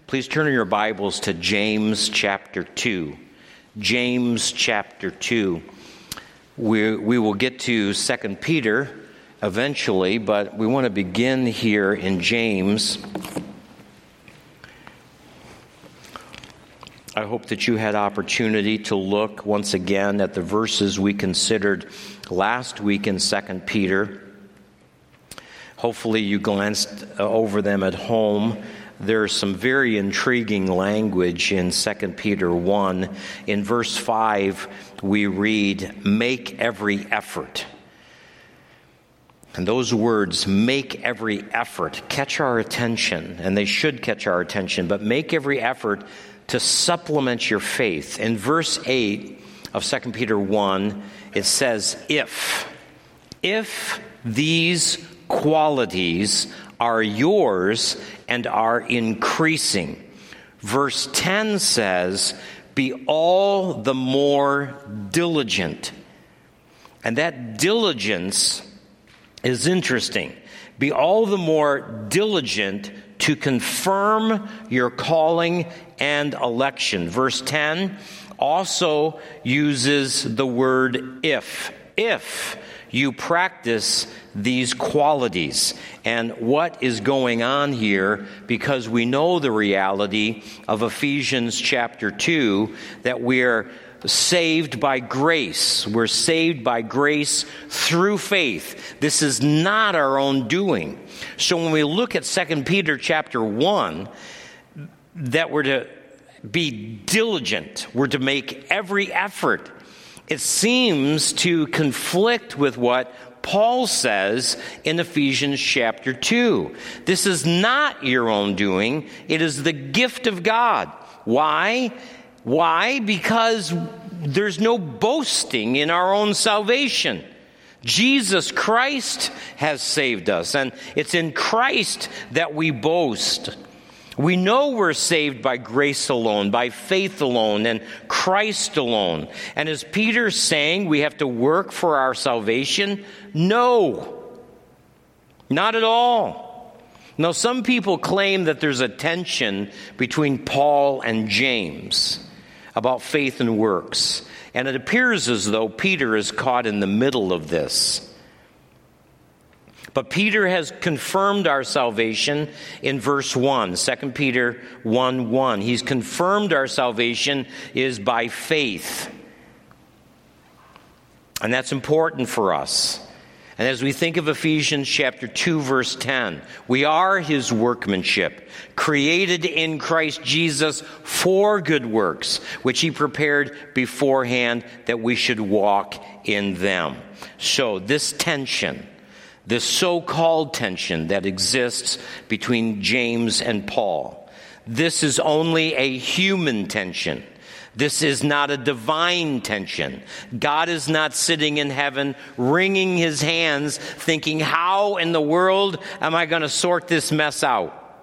Please turn your Bibles to James chapter 2. James chapter 2. We will get to 2 Peter eventually, but we want to begin here in James. I hope that you had opportunity to look once again at the verses we considered last week in 2 Peter. Hopefully you glanced over them at home. There's some very intriguing language in 2 Peter 1. In verse 5, we read, "Make every effort." And those words, "make every effort," catch our attention, and they should catch our attention, but make every effort to supplement your faith. In verse 8 of 2 Peter 1, it says, if these qualities are yours and are increasing. Verse 10 says, be all the more diligent. And that diligence is interesting. Be all the more diligent to confirm your calling and election. Verse 10 also uses the word if you practice these qualities. And what is going on here, because we know the reality of Ephesians chapter 2, that we're saved by grace. We're saved by grace through faith. This is not our own doing. So when we look at 2 Peter chapter 1, that we're to be diligent, we're to make every effort, it seems to conflict with what Paul says in Ephesians chapter 2. This is not your own doing. It is the gift of God. Why? Because there's no boasting in our own salvation. Jesus Christ has saved us, and it's in Christ that we boast. We know we're saved by grace alone, by faith alone, and Christ alone. And is Peter saying we have to work for our salvation? No, not at all. Now, some people claim that there's a tension between Paul and James about faith and works. And it appears as though Peter is caught in the middle of this. But Peter has confirmed our salvation in verse 1, 2 Peter 1:1. He's confirmed our salvation is by faith. And that's important for us. And as we think of Ephesians chapter 2, verse 10, we are his workmanship, created in Christ Jesus for good works, which he prepared beforehand that we should walk in them. So this tension, this so-called tension that exists between James and Paul, this is only a human tension. This is not a divine tension. God is not sitting in heaven wringing his hands thinking, how in the world am I going to sort this mess out?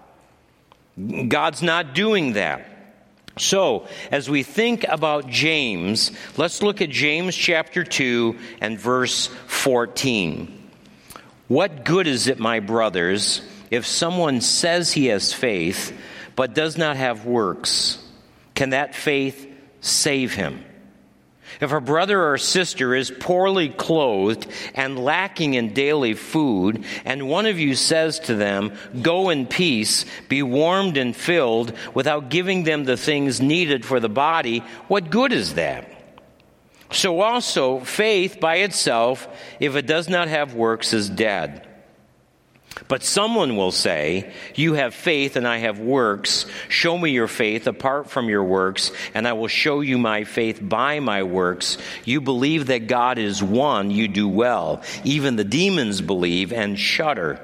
God's not doing that. So, as we think about James, let's look at James chapter 2 and verse 14. What good is it, my brothers, if someone says he has faith but does not have works? Can that faith save him? If a brother or sister is poorly clothed and lacking in daily food, and one of you says to them, go in peace, be warmed and filled, without giving them the things needed for the body, what good is that? So also, faith by itself, if it does not have works, is dead. But someone will say, you have faith and I have works. Show me your faith apart from your works, and I will show you my faith by my works. You believe that God is one, you do well. Even the demons believe and shudder.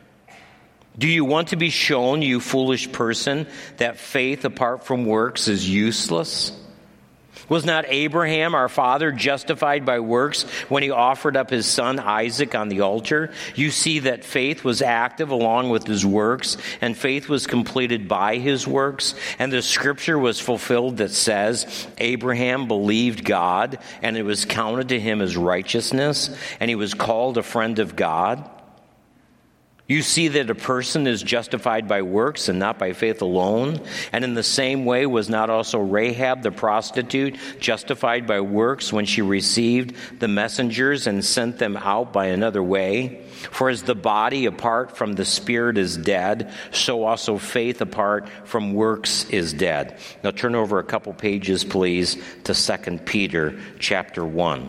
Do you want to be shown, you foolish person, that faith apart from works is useless? Was not Abraham, our father, justified by works when he offered up his son Isaac on the altar? You see that faith was active along with his works, and faith was completed by his works. And the scripture was fulfilled that says, Abraham believed God, and it was counted to him as righteousness, and he was called a friend of God. You see that a person is justified by works and not by faith alone. And in the same way was not also Rahab the prostitute justified by works when she received the messengers and sent them out by another way? For as the body apart from the spirit is dead, so also faith apart from works is dead. Now turn over a couple pages, please, to 2 Peter chapter 1.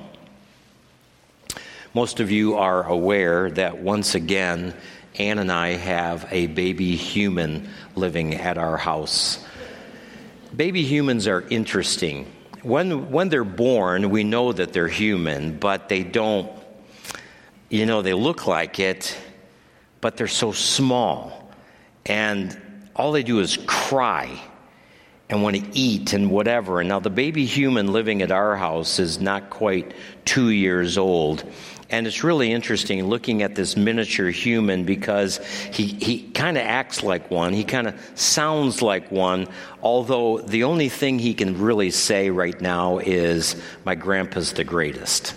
Most of you are aware that once again, Ann and I have a baby human living at our house. Baby humans are interesting. When they're born, we know that they're human, but they don't, they look like it, but they're so small. And all they do is cry and want to eat and whatever. And now the baby human living at our house is not quite 2 years old. And it's really interesting looking at this miniature human because he kind of acts like one. He kind of sounds like one, although the only thing he can really say right now is, "My grandpa's the greatest."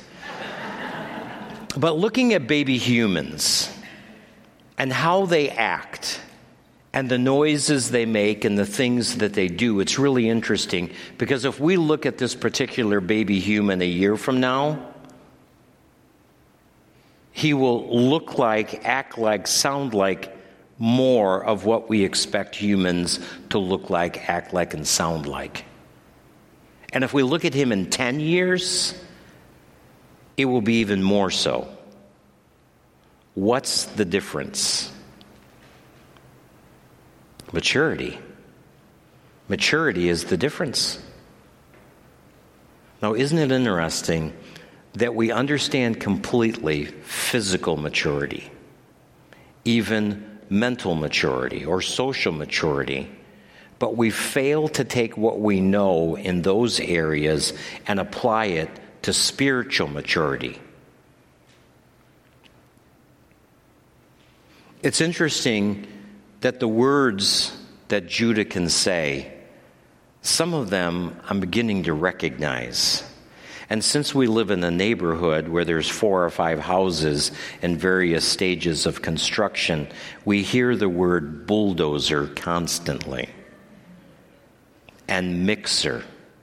But looking at baby humans and how they act and the noises they make and the things that they do, it's really interesting because if we look at this particular baby human a year from now, he will look like, act like, sound like more of what we expect humans to look like, act like, and sound like. And if we look at him in 10 years, it will be even more so. What's the difference? Maturity. Maturity is the difference. Now, isn't it interesting that we understand completely physical maturity, even mental maturity or social maturity, but we fail to take what we know in those areas and apply it to spiritual maturity? It's interesting that the words that Judah can say, some of them I'm beginning to recognize. And since we live in a neighborhood where there's 4 or 5 houses in various stages of construction, we hear the word bulldozer constantly and mixer.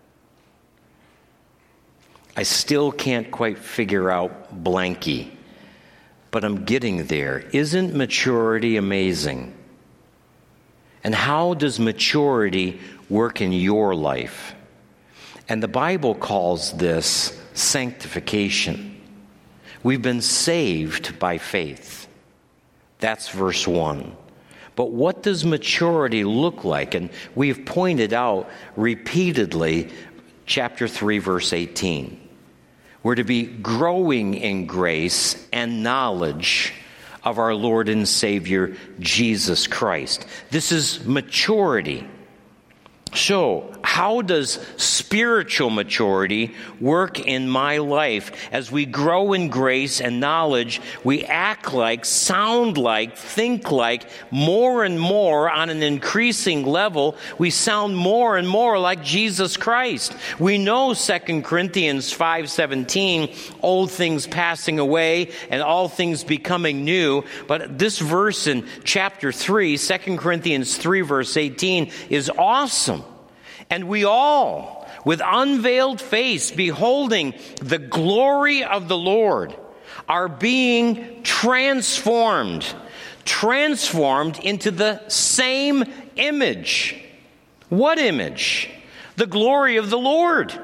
I still can't quite figure out blanky, but I'm getting there. Isn't maturity amazing? And how does maturity work in your life? And the Bible calls this sanctification. We've been saved by faith. That's verse 1. But what does maturity look like? And we've pointed out repeatedly chapter 3, verse 18. We're to be growing in grace and knowledge of our Lord and Savior, Jesus Christ. This is maturity. So, how does spiritual maturity work in my life? As we grow in grace and knowledge, we act like, sound like, think like, more and more on an increasing level, we sound more and more like Jesus Christ. We know 2 Corinthians 5:17, old things passing away and all things becoming new. But this verse in chapter 3, 2 Corinthians 3, verse 18, is awesome. And we all, with unveiled face, beholding the glory of the Lord, are being transformed into the same image. What image? The glory of the Lord.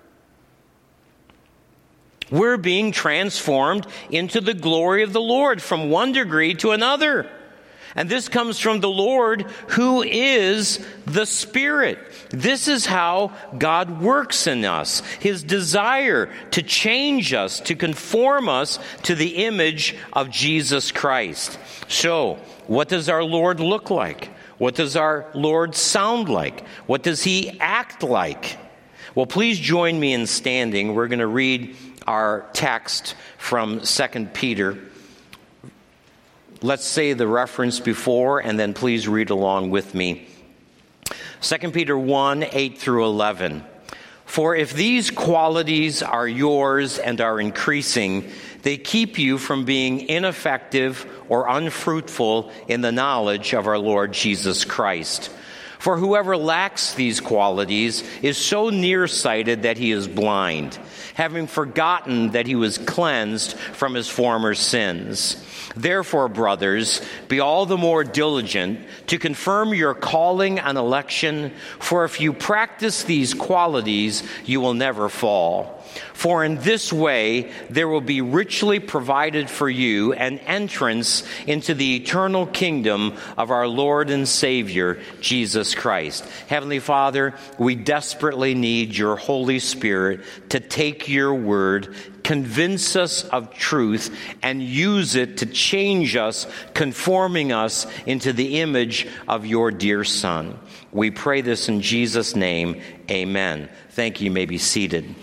We're being transformed into the glory of the Lord from one degree to another. And this comes from the Lord, who is the Spirit. This is how God works in us. His desire to change us, to conform us to the image of Jesus Christ. So, what does our Lord look like? What does our Lord sound like? What does He act like? Well, please join me in standing. We're going to read our text from 2 Peter. Let's say the reference before, and then please read along with me. 2 Peter 1, 8 through 11. For if these qualities are yours and are increasing, They keep you from being ineffective or unfruitful in the knowledge of our Lord Jesus Christ. For whoever lacks these qualities is so nearsighted that he is blind, having forgotten that he was cleansed from his former sins. Therefore, brothers, be all the more diligent to confirm your calling and election, for if you practice these qualities, you will never fall. For in this way there will be richly provided for you an entrance into the eternal kingdom of our Lord and Savior, Jesus Christ. Heavenly Father, we desperately need your Holy Spirit to take your word, convince us of truth, and use it to change us, conforming us into the image of your dear Son. We pray this in Jesus' name. Amen. Thank you. You may be seated.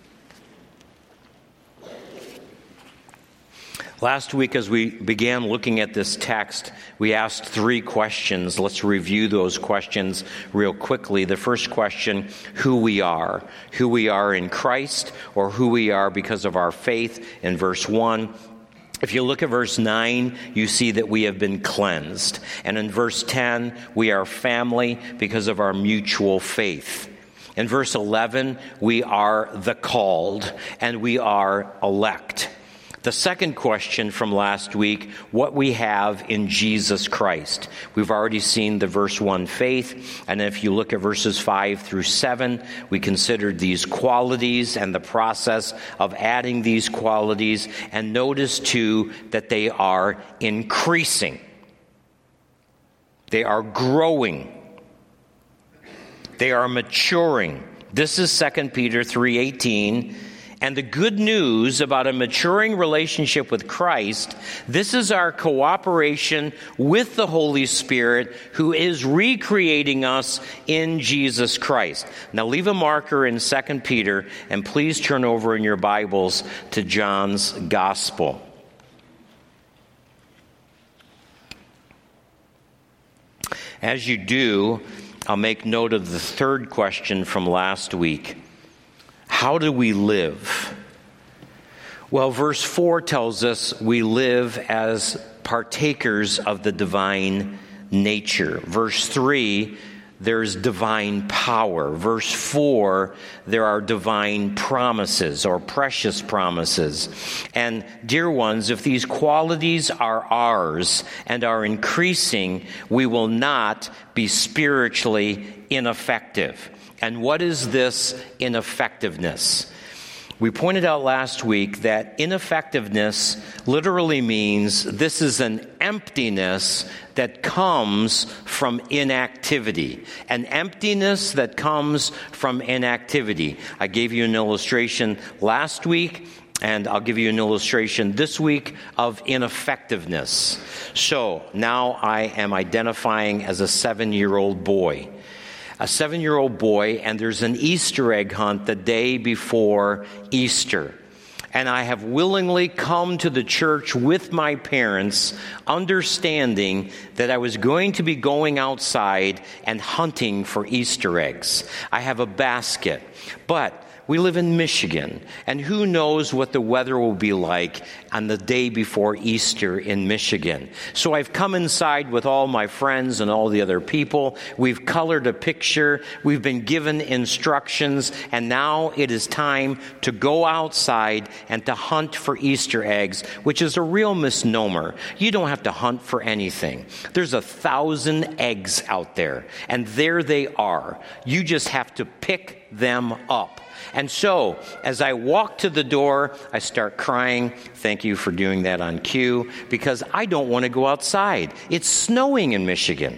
Last week, as we began looking at this text, we asked 3 questions. Let's review those questions real quickly. The first question, who we are in Christ, or who we are because of our faith in verse 1. If you look at verse 9, you see that we have been cleansed. And in verse 10, we are family because of our mutual faith. In verse 11, we are the called, and we are elect. The second question from last week, what we have in Jesus Christ. We've already seen the verse 1 faith, and if you look at verses 5 through 7, we considered these qualities and the process of adding these qualities, and notice too that they are increasing. They are growing. They are maturing. This is 2 Peter 3:18. And the good news about a maturing relationship with Christ, this is our cooperation with the Holy Spirit who is recreating us in Jesus Christ. Now leave a marker in 2 Peter and please turn over in your Bibles to John's Gospel. As you do, I'll make note of the third question from last week. How do we live? Well, verse 4 tells us we live as partakers of the divine nature. Verse 3, there's divine power. Verse 4, there are divine promises or precious promises. And dear ones, if these qualities are ours and are increasing, we will not be spiritually ineffective. And what is this ineffectiveness? We pointed out last week that ineffectiveness literally means this is an emptiness that comes from inactivity. An emptiness that comes from inactivity. I gave you an illustration last week, and I'll give you an illustration this week of ineffectiveness. So now I am identifying as a 7-year-old boy. A 7-year-old boy, and there's an Easter egg hunt the day before Easter. And I have willingly come to the church with my parents, understanding that I was going to be going outside and hunting for Easter eggs. I have a basket, but we live in Michigan, and who knows what the weather will be like on the day before Easter in Michigan. So I've come inside with all my friends and all the other people. We've colored a picture. We've been given instructions, and now it is time to go outside and to hunt for Easter eggs, which is a real misnomer. You don't have to hunt for anything. There's 1,000 eggs out there, and there they are. You just have to pick them up. And so, as I walk to the door, I start crying. Thank you for doing that on cue, because I don't want to go outside. It's snowing in Michigan.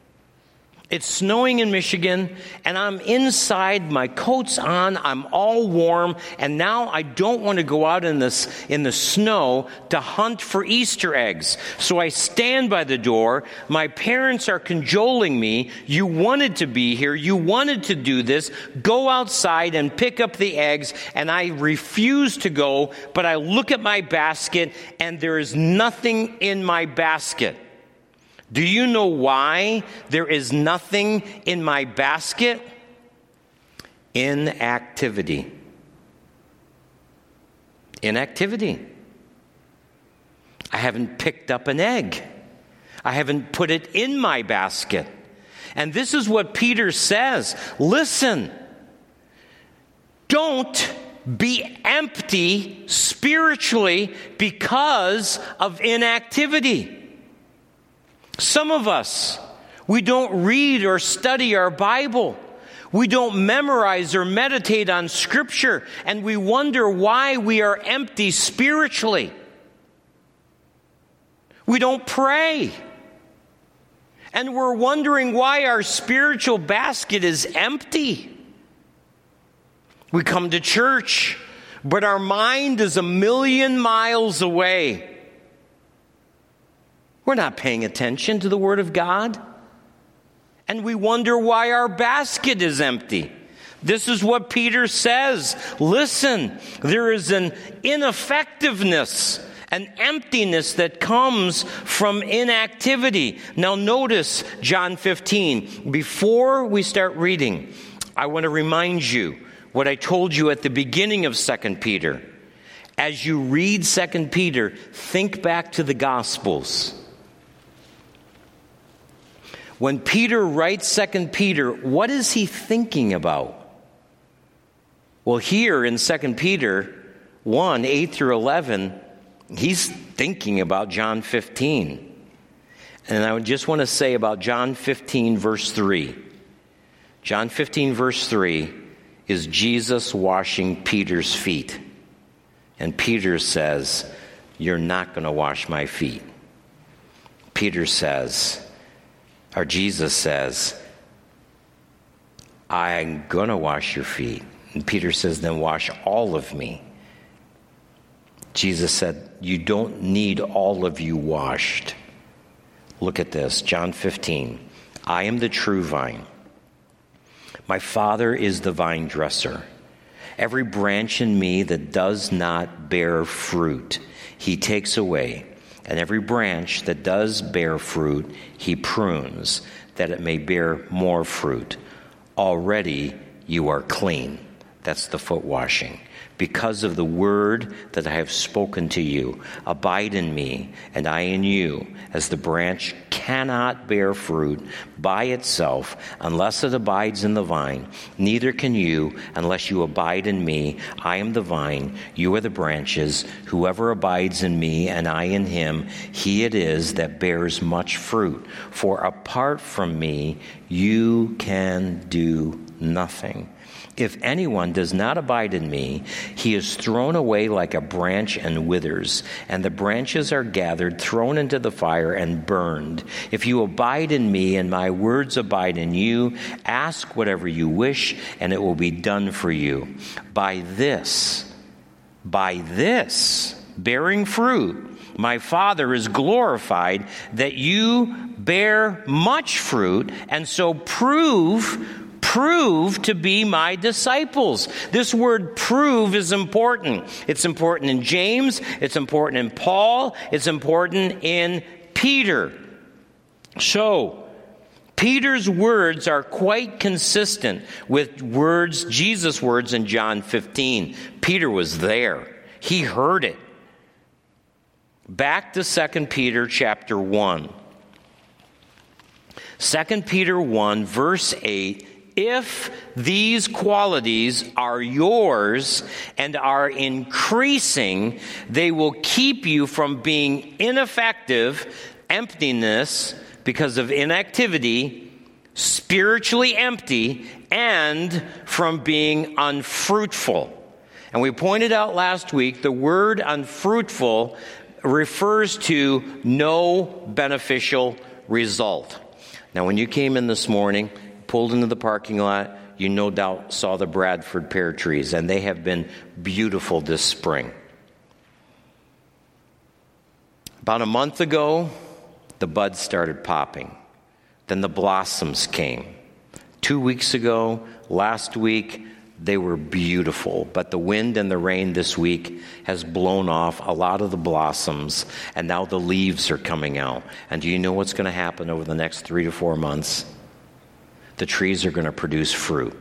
It's snowing in Michigan, and I'm inside, my coat's on, I'm all warm, and now I don't want to go out in the snow to hunt for Easter eggs. So I stand by the door. My parents are cajoling me. You wanted to be here. You wanted to do this. Go outside and pick up the eggs. And I refuse to go, but I look at my basket, and there is nothing in my basket. Do you know why there is nothing in my basket? Inactivity. Inactivity. I haven't picked up an egg. I haven't put it in my basket. And this is what Peter says. Listen, don't be empty spiritually because of inactivity. Some of us, we don't read or study our Bible. We don't memorize or meditate on Scripture, and we wonder why we are empty spiritually. We don't pray. And we're wondering why our spiritual basket is empty. We come to church, but our mind is 1,000,000 miles away. We're not paying attention to the Word of God. And we wonder why our basket is empty. This is what Peter says. Listen, there is an ineffectiveness, an emptiness that comes from inactivity. Now notice John 15. Before we start reading, I want to remind you what I told you at the beginning of 2 Peter. As you read 2 Peter, think back to the Gospels. When Peter writes 2 Peter, what is he thinking about? Well, here in 2 Peter 1, 8 through 11, he's thinking about John 15. And I just want to say about John 15, verse 3. John 15, verse 3 is Jesus washing Peter's feet. And Peter says, "You're not going to wash my feet." Peter says, or Jesus says, "I'm going to wash your feet." And Peter says, "Then wash all of me." Jesus said, "You don't need all of you washed." Look at this, John 15. "I am the true vine. My Father is the vine dresser. Every branch in me that does not bear fruit, he takes away. And every branch that does bear fruit, he prunes, that it may bear more fruit. Already you are clean." That's the foot washing. "Because of the word that I have spoken to you. Abide in me, and I in you. As the branch cannot bear fruit by itself unless it abides in the vine, neither can you unless you abide in me. I am the vine, you are the branches. Whoever abides in me and I in him, he it is that bears much fruit. For apart from me, you can do nothing. If anyone does not abide in me, he is thrown away like a branch and withers, and the branches are gathered, thrown into the fire, and burned. If you abide in me and my words abide in you, ask whatever you wish, and it will be done for you. By this, bearing fruit, my Father is glorified, that you bear much fruit, and so prove to be my disciples." This word "prove" is important. It's important in James, it's important in Paul, it's important in Peter. So, Peter's words are quite consistent with Jesus' words in John 15. Peter was there. He heard it. Back to 2 Peter chapter 1. 2 Peter 1, verse 8, "If these qualities are yours and are increasing, they will keep you from being ineffective," emptiness because of inactivity, spiritually empty, and from being unfruitful. And we pointed out last week the word unfruitful refers to no beneficial result. Now, when you came in this morning, pulled into the parking lot, you no doubt saw the Bradford pear trees, and they have been beautiful this spring. About a month ago, the buds started popping. Then the blossoms came. 2 weeks ago, last week, they were beautiful. But the wind and the rain this week has blown off a lot of the blossoms, and now the leaves are coming out. And do you know what's going to happen over the next 3 to 4 months? The trees are going to produce fruit.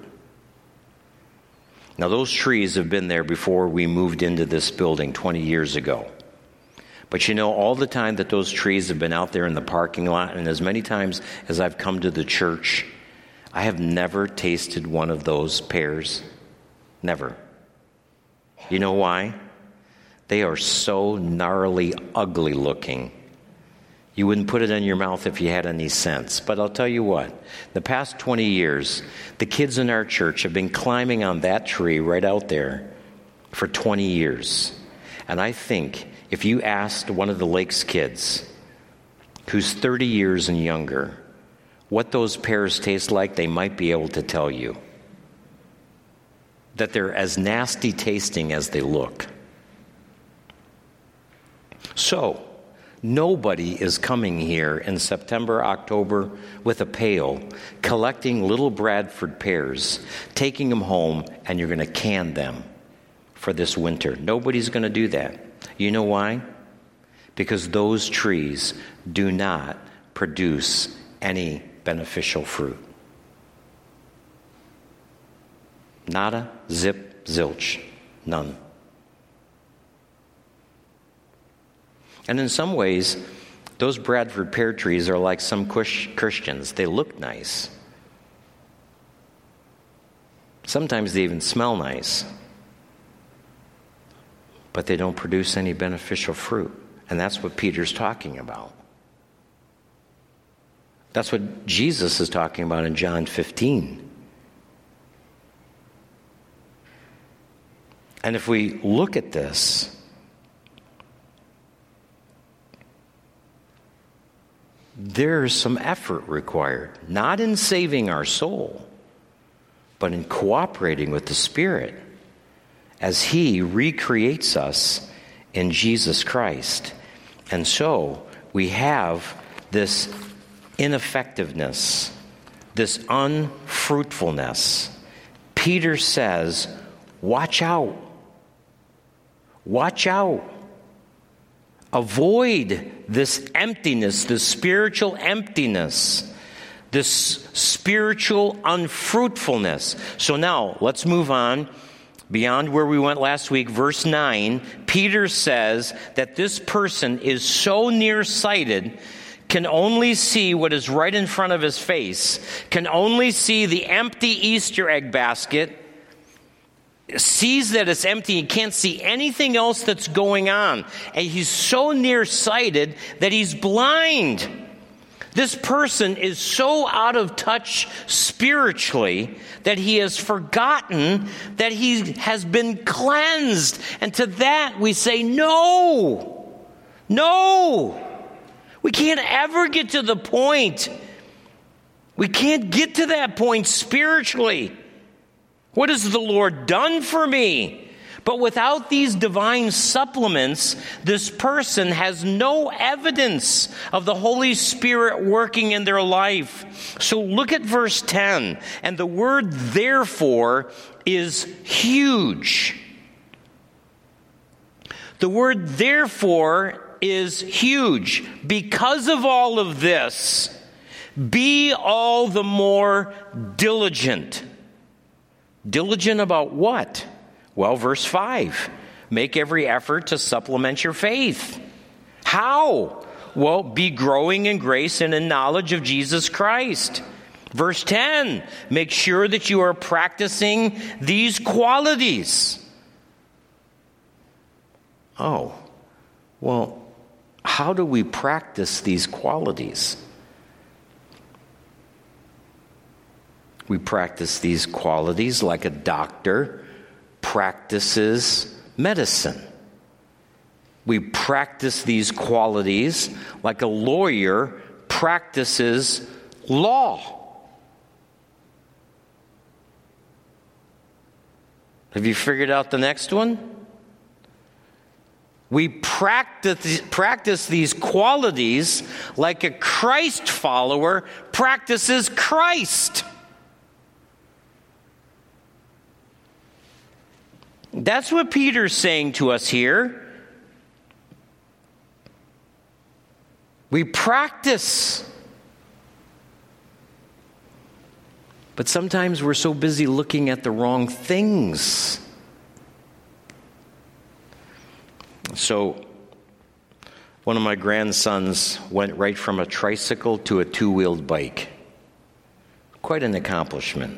Now, those trees have been there before we moved into this building 20 years ago. But you know, all the time that those trees have been out there in the parking lot, and as many times as I've come to the church, I have never tasted one of those pears. Never. You know why? They are so gnarly, ugly looking. You wouldn't put it in your mouth if you had any sense. But I'll tell you what, the past 20 years, the kids in our church have been climbing on that tree right out there for 20 years. And I think if you asked one of the Lakes kids, who's 30 years and younger, what those pears taste like, they might be able to tell you. That they're as nasty tasting as they look. So, nobody is coming here in September, October with a pail, collecting little Bradford pears, taking them home, and you're going to can them for this winter. Nobody's going to do that. You know why? Because those trees do not produce any beneficial fruit. Nada, zip, zilch, none. And in some ways, those Bradford pear trees are like some Christians. They look nice. Sometimes they even smell nice. But they don't produce any beneficial fruit. And that's what Peter's talking about. That's what Jesus is talking about in John 15. And if we look at this, there's some effort required, not in saving our soul, but in cooperating with the Spirit as He recreates us in Jesus Christ. And so we have this ineffectiveness, this unfruitfulness. Peter says, watch out. Watch out. Avoid this emptiness, this spiritual emptiness, this spiritual unfruitfulness. So now, let's move on. Beyond where we went last week, verse 9, Peter says that this person is so nearsighted, can only see what is right in front of his face, can only see the empty Easter egg basket, sees that it's empty, he can't see anything else that's going on. And he's so nearsighted that he's blind. This person is so out of touch spiritually that he has forgotten that he has been cleansed. And to that we say, no. We can't ever get to the point. We can't get to that point spiritually. What has the Lord done for me? But without these divine supplements, this person has no evidence of the Holy Spirit working in their life. So look at verse 10. And the word therefore is huge. The word therefore is huge. Because of all of this, be all the more diligent. Diligent about what? Well, verse 5. Make every effort to supplement your faith. How? Well, be growing in grace and in knowledge of Jesus Christ. Verse 10. Make sure that you are practicing these qualities. Oh, well, how do we practice these qualities? We practice these qualities like a doctor practices medicine. We practice these qualities like a lawyer practices law. Have you figured out the next one? We practice these qualities like a Christ follower practices Christ. That's what Peter's saying to us here. We practice. But sometimes we're so busy looking at the wrong things. So, One of my grandsons went right from a tricycle to a two-wheeled bike. Quite an accomplishment.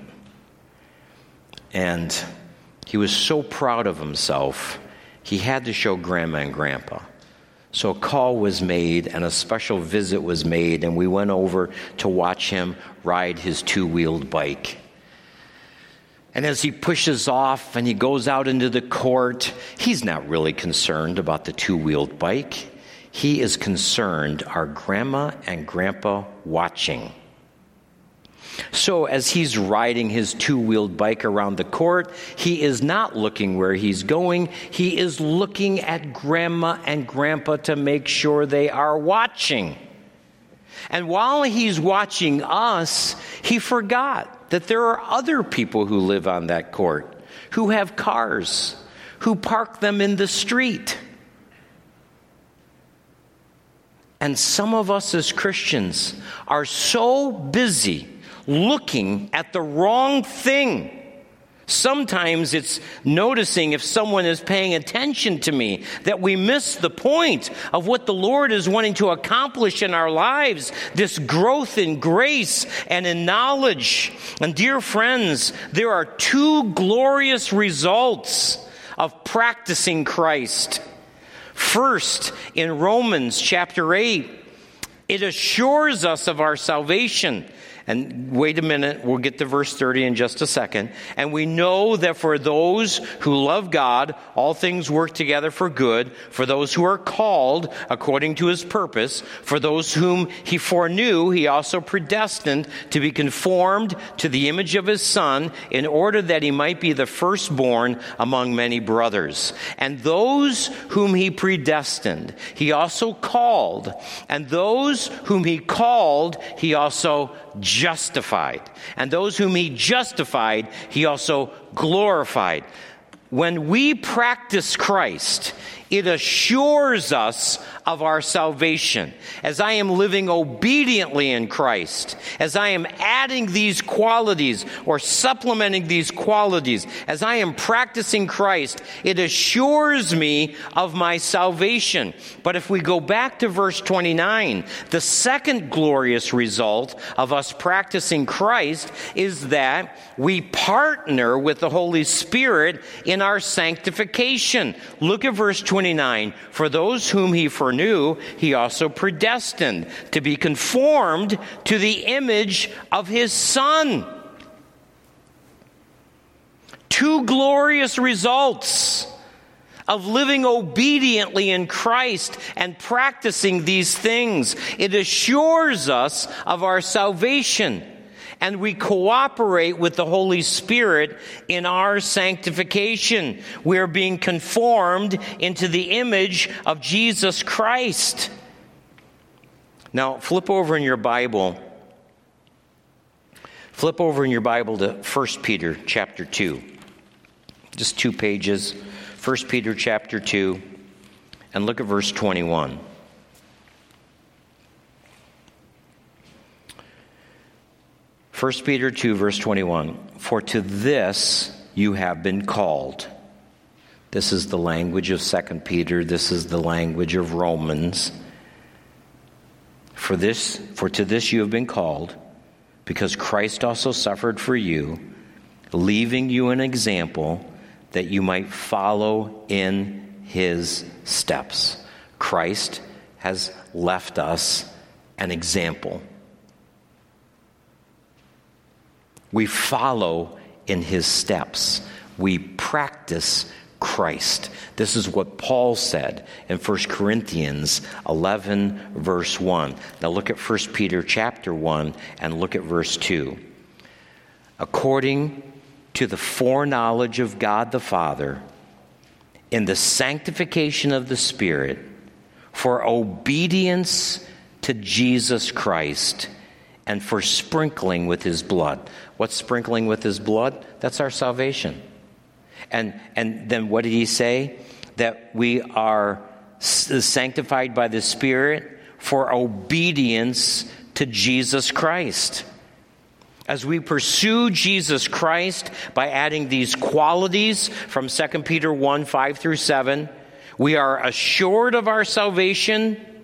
And he was so proud of himself, he had to show Grandma and Grandpa. So a call was made and a special visit was made, and we went over to watch him ride his two-wheeled bike. And as he pushes off and he goes out into the court, he's not really concerned about the two-wheeled bike. He is concerned, are Grandma and Grandpa watching? So as he's riding his two-wheeled bike around the court, he is not looking where he's going. He is looking at Grandma and Grandpa to make sure they are watching. And while he's watching us, he forgot that there are other people who live on that court, who have cars, who park them in the street. And some of us as Christians are so busy looking at the wrong thing. Sometimes it's noticing if someone is paying attention to me, that we miss the point of what the Lord is wanting to accomplish in our lives, this growth in grace and in knowledge. And dear friends, there are two glorious results of practicing Christ. First, in Romans chapter 8, it assures us of our salvation. And wait a minute, we'll get to verse 30 in just a second. And we know that for those who love God, all things work together for good, for those who are called according to his purpose, for those whom he foreknew, he also predestined to be conformed to the image of his Son, in order that he might be the firstborn among many brothers. And those whom he predestined, he also called. And those whom he called, he also justified. And those whom he justified, he also glorified. When we practice Christ, it assures us of our salvation. As I am living obediently in Christ, as I am adding these qualities or supplementing these qualities, as I am practicing Christ, it assures me of my salvation. But if we go back to verse 29, the second glorious result of us practicing Christ is that we partner with the Holy Spirit in our sanctification. Look at verse 29. For those whom he foreknew, he also predestined to be conformed to the image of his Son. Two glorious results of living obediently in Christ and practicing these things. It assures us of our salvation, and we cooperate with the Holy Spirit in our sanctification. We are being conformed into the image of Jesus Christ. Now, flip over in your Bible to 1 Peter chapter 2. Just 2 pages. 1 Peter chapter 2, and look at verse 21. First Peter 2, verse 21. For to this you have been called. This is the language of 2 Peter. This is the language of Romans. For to this you have been called, because Christ also suffered for you, leaving you an example that you might follow in his steps. Christ has left us an example. We follow in his steps. We practice Christ. This is what Paul said in 1 Corinthians 11, verse 1. Now look at 1 Peter chapter 1 and look at verse 2. According to the foreknowledge of God the Father, in the sanctification of the Spirit, for obedience to Jesus Christ, and for sprinkling with his blood. What's sprinkling with his blood? That's our salvation. And then what did he say? That we are sanctified by the Spirit for obedience to Jesus Christ. As we pursue Jesus Christ by adding these qualities from 2 Peter 1, 5 through 7, we are assured of our salvation.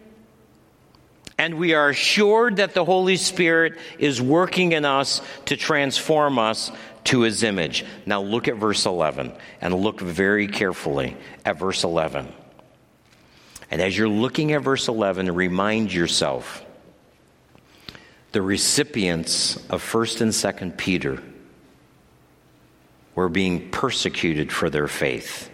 And we are assured that the Holy Spirit is working in us to transform us to his image. Now look at verse 11, and look very carefully at verse 11. And as you're looking at verse 11, remind yourself, the recipients of 1st and 2nd Peter were being persecuted for their faith.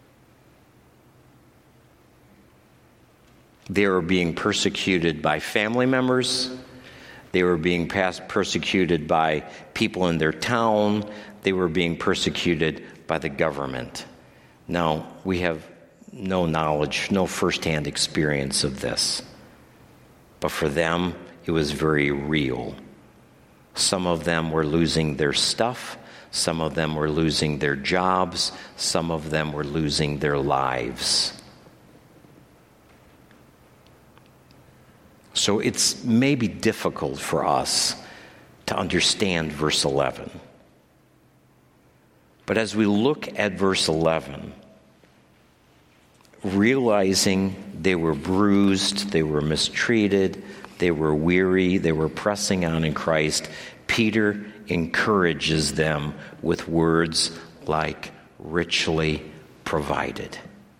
They were being persecuted by family members. They were being persecuted by people in their town. They were being persecuted by the government. Now, we have no knowledge, no firsthand experience of this. But for them, it was very real. Some of them were losing their stuff. Some of them were losing their jobs. Some of them were losing their lives. So it's maybe difficult for us to understand verse 11. But as we look at verse 11, realizing they were bruised, they were mistreated, they were weary, they were pressing on in Christ, Peter encourages them with words like richly provided.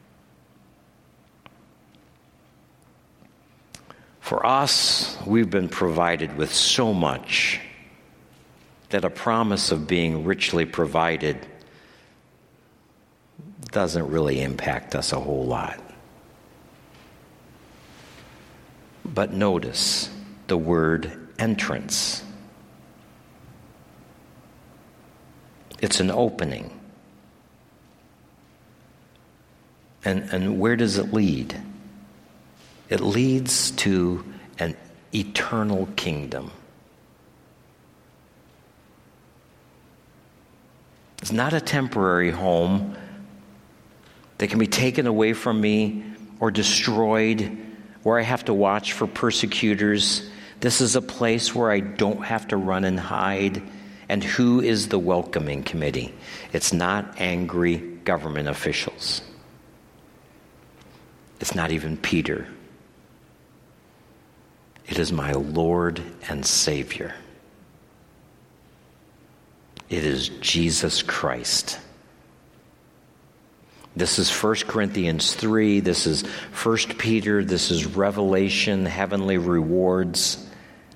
For us, we've been provided with so much that a promise of being richly provided doesn't really impact us a whole lot. But notice the word entrance. It's an opening. And where does it lead? It leads to an eternal kingdom. It's not a temporary home that can be taken away from me or destroyed, where I have to watch for persecutors. This is a place where I don't have to run and hide. And who is the welcoming committee? It's not angry government officials. It's not even Peter. It is my Lord and Savior. It is Jesus Christ. This is 1 Corinthians 3. This is 1 Peter. This is Revelation, heavenly rewards.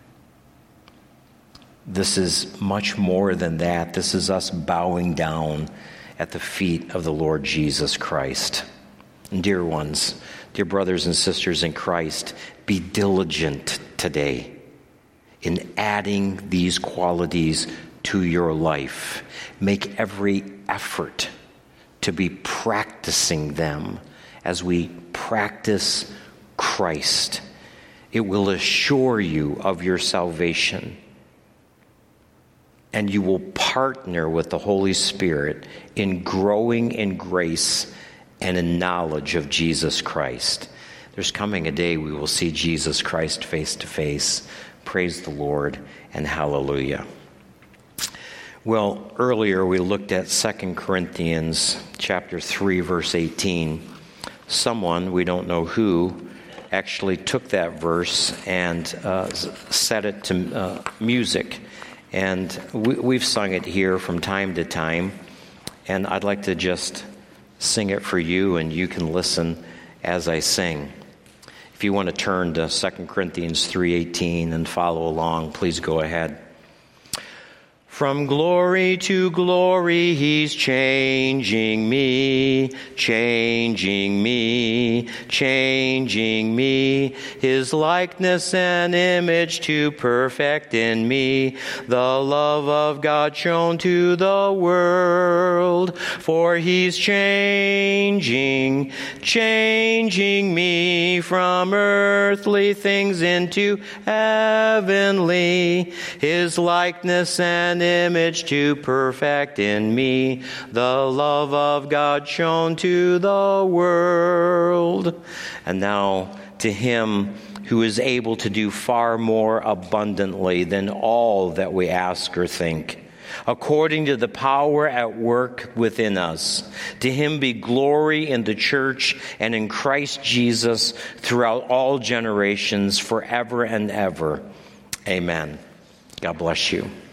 This is much more than that. This is us bowing down at the feet of the Lord Jesus Christ. And dear ones, dear brothers and sisters in Christ, be diligent today in adding these qualities to your life. Make every effort to be practicing them as we practice Christ. It will assure you of your salvation, and you will partner with the Holy Spirit in growing in grace and in knowledge of Jesus Christ. There's coming a day we will see Jesus Christ face to face. Praise the Lord and hallelujah. Well, earlier we looked at 2 Corinthians chapter 3, verse 18. Someone, we don't know who, actually took that verse and set it to music. And we've sung it here from time to time. And I'd like to just sing it for you, and you can listen as I sing. If you want to turn to 2 Corinthians 3:18 and follow along, please go ahead. From glory to glory, he's changing me, changing me, changing me. His likeness and image to perfect in me. The love of God shown to the world. For he's changing, changing me from earthly things into heavenly. His likeness and image to perfect in me, the love of God shown to the world. And now to him who is able to do far more abundantly than all that we ask or think, according to the power at work within us. To him be glory in the church and in Christ Jesus throughout all generations, forever and ever. Amen. God bless you.